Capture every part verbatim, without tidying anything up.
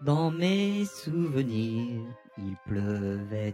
Dans mes souvenirs, il pleuvait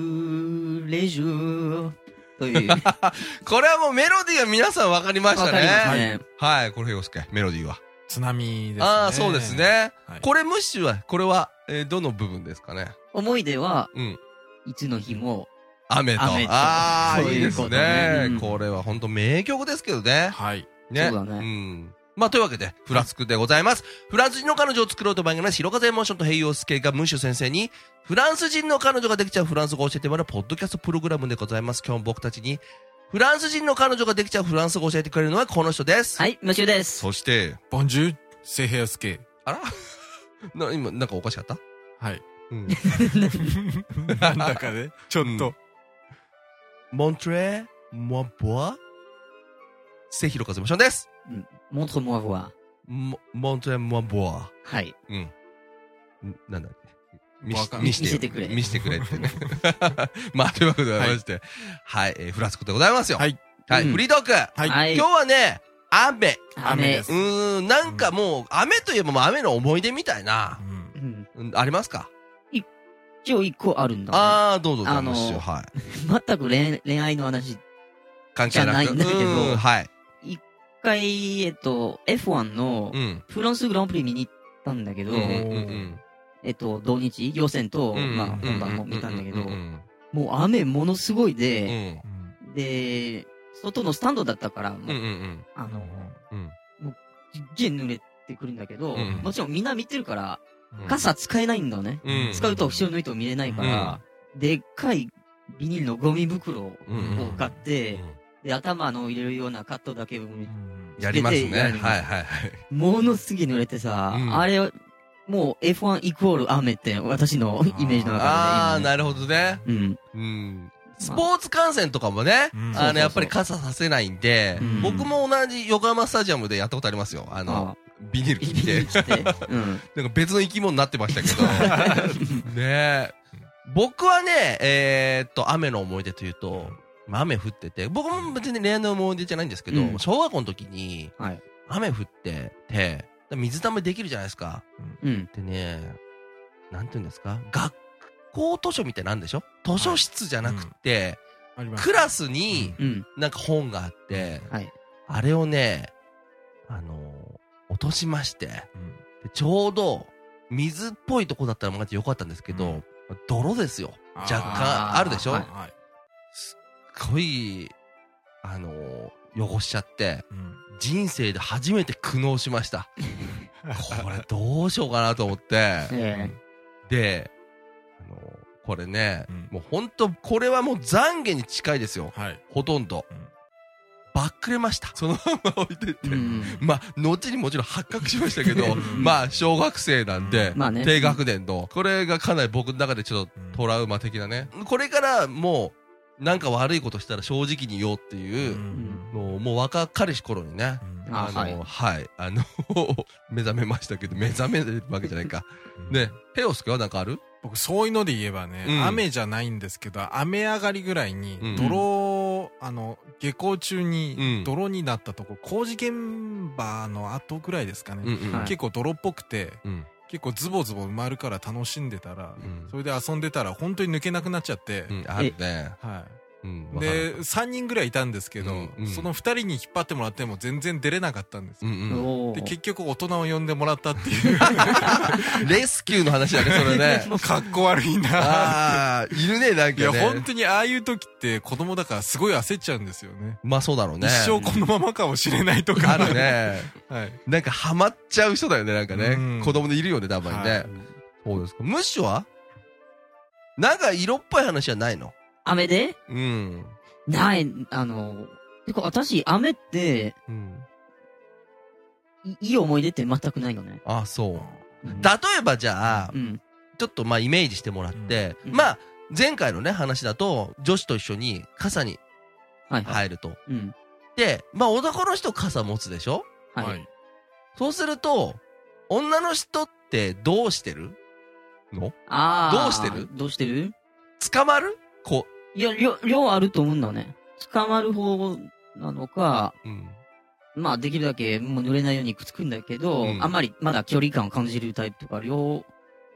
tous les jours. という。 これはもうメロディーは皆さんわかりましたね。 わかりますね。 はい。これ、洋介、メロディーは。 津波ですね。 ああ、そうですね。 はい、 これ、ムッシュは、これは、えー、どの部分ですかね。 思い出は、 うん。 いつの日も、 雨と。 雨とああ、 そういいですいうことねね。 うんこれは本当名曲ですけどね。 はい。 ね。 そうだねん。まあ、というわけで、フランスクでございます。フランス人の彼女を作ろうと番組の白風エモーションと平洋介がムッシュ先生に、フランス人の彼女ができちゃうフランス語を教えてもらうポッドキャストプログラムでございます。今日も僕たちに、フランス人の彼女ができちゃうフランス語を教えてくれるのはこの人です。 はい、ムッシュです。 そして、 ボンジュール、セヘアスケ。 あらな、今、なんかおかしかったはい。 うん。 なんだかね、ちょっと。 モントレー、モアボア、セヒロカズモションです。 うん。montre-moi voir。 モ、モントレー、モアボア。 はい。 うん。んなんだっけ見わかんない見せてくれ。 見せてくれってね。まあ、というわけでございまして。はい、えー、フランス語でございますよ。 はい。 はい、 うんフリートーク。 はい。 はい。 今日はね、雨。 雨で雨。 すうーん、なんかもう、雨といえばもう雨の思い出みたいなう。んうん。 うんありますか一応一個あるんだ、ね。 あー、どうぞ、 あのーどうぞはい。 全く恋恋愛の話。 関係なくじゃないんだけどうんはい。 一回、えっと、エフワン のうん。 フランスグランプリ見に行ったんだけど、 うんうんうんえっと、同日、予選と、 うんうん。 まあ、本番も見たんだけどう、んもう雨ものすごいうんで、 うん。 で、外のスタンドだったから、もうんうんううんあの、 うんすっげえ濡れてくるんだけど、 うんもちろんみんな見てるから、 うん。 傘使えないんだね。 うん使うと後ろの人見れないから、でっかいビニールのゴミ袋を買って、で、頭の入れるようなカットだけをやりますね。 つけてやるはいはいはい。 ものすげえ濡れてさ、 うんあれ、もう エフワン イコール雨って私のイメージの中で、ね。 あー、なるほどね。 うん。 うん。スポーツ観戦とかもね、 うんあの、 そうそうそうやっぱり傘させないんでうん、 僕も同じ横浜スタジアムでやったことありますよ。あの、ビニールビ切ってニール。切って。うん。 なんか別の生き物になってましたけど。ねえ。僕はね、えーっと、雨の思い出というと、まあ雨降ってて、僕も別に恋愛の思い出じゃないんですけど、 うん小学校の時に、 はい。 雨降ってて、水溜めできるじゃないですか。 うん。 でね、なんて言うんですか学校図書みたいなんでしょ図書室じゃなくて、 あります。 クラスにうん。 なんか本があって、 はい。 あれをね、あのー落としまして、 うん。 でちょうど水っぽいとこだったらまだよかったんですけど、 うん泥ですよ。若あー干あるでしょ、 はいはい。 すっごい、あのー汚しちゃって、 うん。 人生で初めて苦悩しました。これどうしようかなと思って、 えで、あのーこれね、 うんもうほんと、これはもう懺悔に近いですよ。 はい。 ほとんど。 うんバックれました。そのまま置いてって。 えうん。 まあ、後にもちろん発覚しましたけど、 うんまあ、小学生なんで、 まあね。 低学年の、これがかなり僕の中でちょっとトラウマ的なね。これからもう、なんか悪いことしたら正直に言おうっていうう、 んのをもう若かりし頃にね、 うんああの、はい、あの、目覚めましたけど、目覚めるわけじゃないか。ね、ヘオスケはなんかある僕、そういうので言えばね、 うん雨じゃないんですけど、雨上がりぐらいにうん、 泥、あの、下校中うんに泥になったとこ、工事現場の後ぐらいですかね。 うんうん。 はい結構泥っぽくて、 うん。 結構ズボズボ埋まるから楽しんでたら、 うんそれで遊んでたら本当に抜けなくなっちゃって、 うん、あるね。 はうん。 い。 わかるで、さんにんぐらいいたんですけど、 うんうんそのふたりに引っ張ってもらっても全然出れなかったんですよ。 うんうん。 で、 おー結局大人を呼んでもらったっていう、 レスキューの話だね、それね。 かっこ悪いなああ、いるね、なんいや、 かね。 本当にああいう時って子供だからすごい焦っちゃうんですよね。 まあそうだろうね。 一生このままかもしれないとか。 あるね。 はい。 なんかハマっちゃう人だよね、なんかね。 うん子供でいるよね、たまにね。 はいそうですか。ムッシュはなんか色っぽい話はないの雨でうん。 ない、あの、てか私、雨って、 うん。 いいい思い出って全くないのね。 あ、そう。 うん例えばじゃあう、ん。 ちょっとまあイメージしてもらって、 うんまあ、前回のね、話だと、女子と一緒に傘にはいはい。 入ると。 うん。 で、まあ男の人傘持つでしょはい。 はい。 そうすると、女の人ってどうしてるのああ。 どうしてるどうしてる捕まるこいや、量、量あると思うんだね。捕まる方なのか、 う。うん。 まあできるだけもう濡れないようにくっつくんだけど、 うんあんまりまだ距離感を感じるタイプとか、両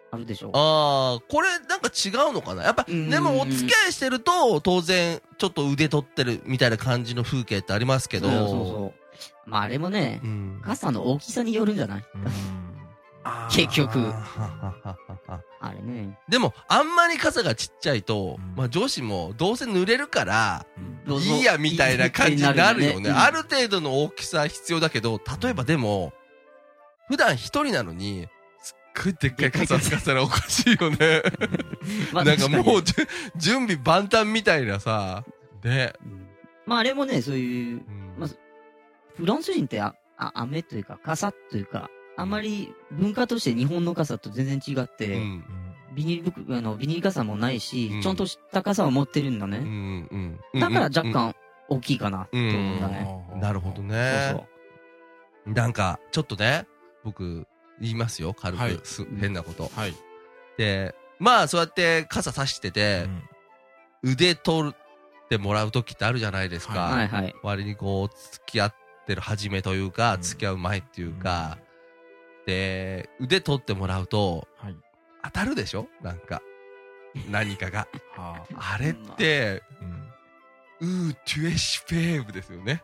あるでしょ。 ああ、これなんか違うのかなやっぱ、 うんでもお付き合いしてると、当然、ちょっと腕取ってるみたいな感じの風景ってありますけど。 そうそうそう。まああれもね、 うん。 傘の大きさによるんじゃないうん結局あーははははあれね。 でも、あんまり傘がちっちゃいと、 うんまあ女子もどうせ濡れるから、 どうぞいいやみたいな感じになるよね。 うんある程度の大きさ必要だけど、例えばでも、普段一人なのに、すっごいでっかい傘使ったらおかしいよね。 まあなんか確にもうじゅ準備万端みたいなさ、ね。 うんまああれもね、そういう、 うんまずフランス人ってあ、あ、雨というか、傘というか、あまり文化として日本の傘と全然違って、 うんビニール袋、あの、ビニール傘もないし、 うんちゃんとした傘を持ってるんだうんうね。 んうんだから若干大きいかなってうん思うんだね。 なるほどそうねそ。う。 なんか、ちょっとね、僕、言いますよ、軽はいく、す変なこと。 はい。 で、まあ、そうやって傘差してて、腕取ってもらう時ってあるじゃないですか。 はいはい。 割にこう、付き合ってる初めというか、 うん付き合う前っていうか、で、腕取ってもらうと、 はい。 当たるでしょなんか。何かが。 はあれって、 あ。うん。 うー、トゥエシペーブですよね。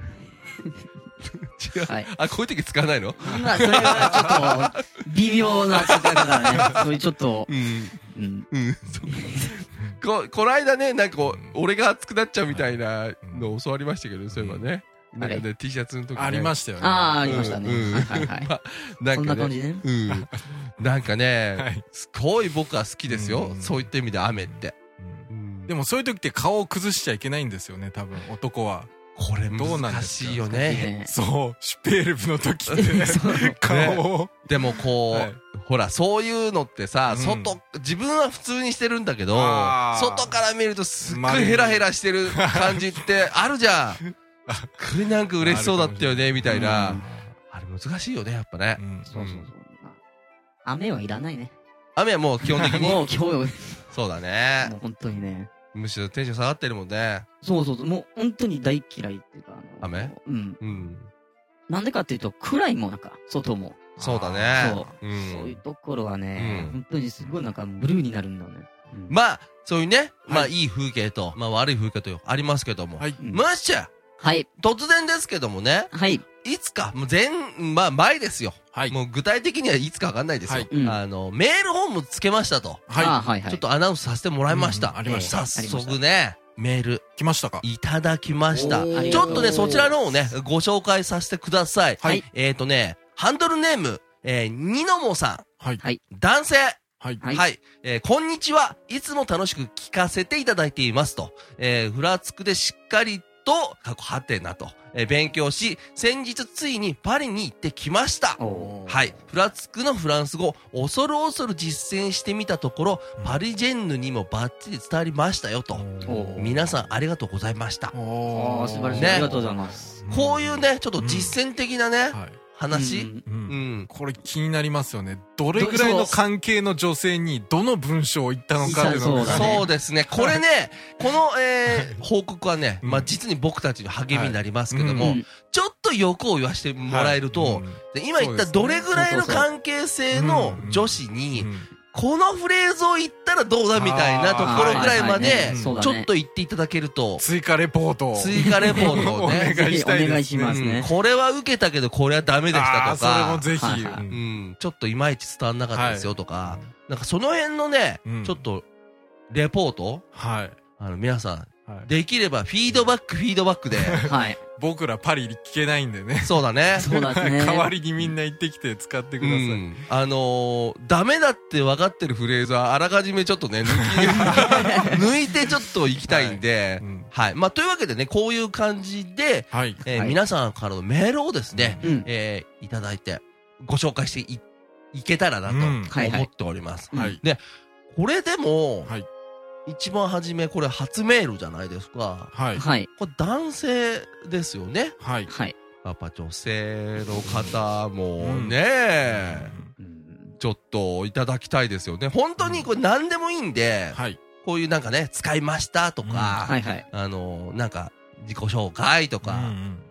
違う。 はい。 あ、こういう時使わないのまあ、それはちょっと、微妙な使い方だね。そういうちょっと、 うん。 うん。 うん。そうこ、この間ね、なんかこう、俺が熱くなっちゃうみたいなのを教わりましたけど、そういえばね。なんかね、T シャツの時ね。 ありましたよね。 ああ、ありましたね。 うんはいはいはい。 まあ、なんそんかね。 な感じね。 うん。なんかね、 はいすごい僕は好きですよ。 うんそういった意味で雨って。 うんうんでもそういう時って顔を崩しちゃいけないんですよね、多分、男は。 これどうなん難ですかしいよいいね。 ねそう、シュペールブの時ってね、顔を。 でもこう、 はいほら、そういうのってさ、 うん外、自分は普通にしてるんだけど、 あー外から見るとすっごいヘラヘラしてる感じってあるじゃん。すっごいなんか嬉しそうだったよね、みたいな。 うんあれ難しいよね、やっぱね。 うんそうそうそう。まあ雨はいらないね。 雨はもう基本的に。 もう今日、 そうだねも。う本当にね。 むしろテンション下がってるもんね。 そうそうそう。もう本当に大嫌いっていうか、あの雨うん。 うん。 なんでかっていうと、暗いもんなんか、外も。 そうだね。 そうう。 そういうんところはね、 うん本当にすごいなんかブルーになるんだよね。うんまあ、そういうね、まあはいいい風景と、まあ悪い風景とありますけども。 はい。 うんムッシュはい。 突然ですけどもね、 はい。 いつか、もう前、まあ前ですよ。 はい。 もう具体的にはいつかわかんないですよ。 はいうんあの、メールフォームつけましたと。 はい。 あはいはい。 ちょっとアナウンスさせてもらいました。 うんありました早速ね、メール来ましたかいただきました。 おーちょっとね、そちらの方をね、ご紹介させてください。 はい。 えっ、ー、とね、ハンドルネーム、えー、ニノモさはい。 はい。 ん、男性。 はい。 はいはい。えーこんにちは。いつも楽しく聞かせていただいていますと。えー、フラつくでしっかりと、過去はてなと、えー勉強し、先日ついにパリに行ってきました。 おーはい。フラつくのフランス語、恐る恐る実践してみたところ、 うんパリジェンヌにもバッチリ伝わりましたよと。 おー皆さんありがとうございました。 おああ、素晴らしい。 ねありがとうございます。 こういうね、ちょっと実践的なね、 はい。 話、 うんう。 うんん。 これ気になりますよね。どれぐらいの関係の女性にどの文章を言ったのかっていうのがそうだねそうですね。これね、この、えー、報告はね、 うんまあ、実に僕たちの励みになりますけども、 はいうんちょっと欲を言わせてもらえると、 はいうんで今言ったどれぐらいの関係性の女子に、 うんこのフレーズを言ったらどうだみたいなところぐらいまであーはいはいはいそうだねちょっと言っていただけると、 追加レポートを。 追加レポートをお願ね、 いしたいですねぜひお願いしますねうんこれは受けたけどこれはダメでしたあとか、 ーそれもぜひ。 はいはいうんうん、ちょっといまいち伝わんなかったですよとか、 うんなんかその辺のね、 うんちょっとレポート、 はい。 あの皆さん、 はいできればフィードバック、フィードバックで、 はい。 僕らパリ聞けないんでね。 そうだね。 そうですね。 代わりにみんな行ってきて使ってくうださい。 ん。あのー、ダメだって分かってるフレーズはあらかじめちょっとね、抜き、抜いてちょっと行きたいんで、 うんはい。まあ、というわけでね、こういう感じで、 はい。 えーはい皆さんからのメールをですね、 うん。 えーいただいて、ご紹介してい、いけたらなとうんはいはい思っております。 はい。 これでも、 はい。 一番初め、これ初メールじゃないですか。 はい。 はい。 これ男性ですよね。 はい。 はい。 やっぱ女性の方もね、 うんちょっといただきたいですよね。本当にこれ何でもいいんで、 はい。 こういうなんかね、使いましたとか、 はいはい。 あの、なんか自己紹介とか、 うん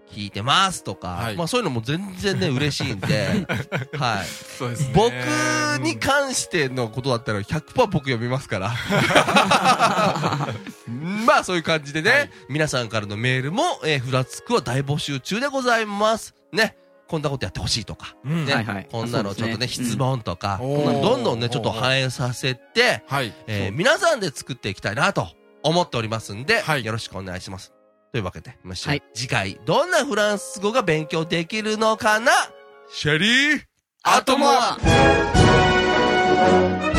聞いてますとか、 はい、 まあそういうのも全然ね、嬉しいんで、はい。 そうですね。 僕に関してのことだったら ひゃくパーセント 僕読みますから。まあそういう感じでね、はい、皆さんからのメールも、えー、フラつくは大募集中でございます。ね。こんなことやってほしいとか、うん、ね、はいはい、こんなのちょっとね、質問とか、うん、どんどんね、ちょっと反映させて、はい、えー、皆さんで作っていきたいなと思っておりますんで、はい、よろしくお願いします。というわけで、はい、次回、どんなフランス語が勉強できるのかな？シェリー・アトモア